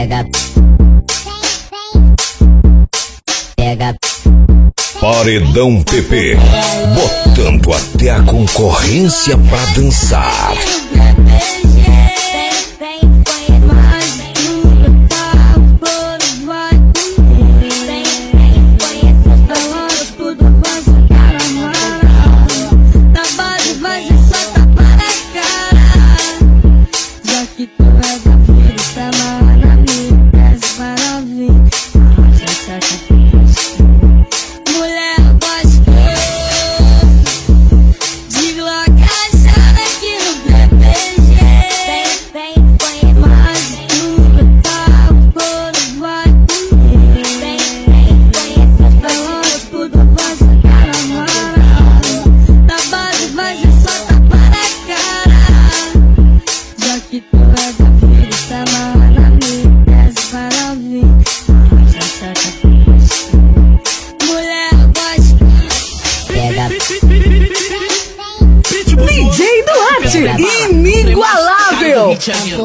Pega. Pega. Paredão PP, botando até a concorrência pra dançar. DJ Duarte, inigualável.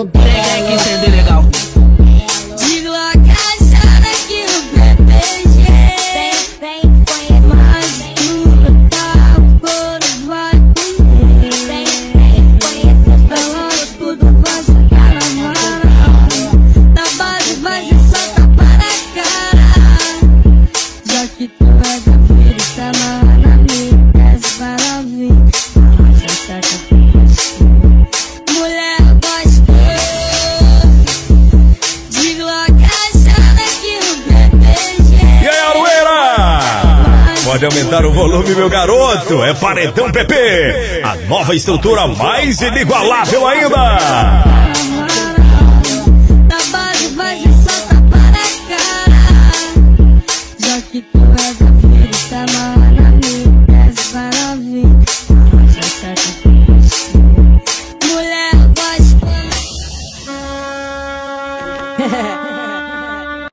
Pode aumentar o volume, meu garoto. É Paredão PP, a nova estrutura mais inigualável ainda. Mulher gosta.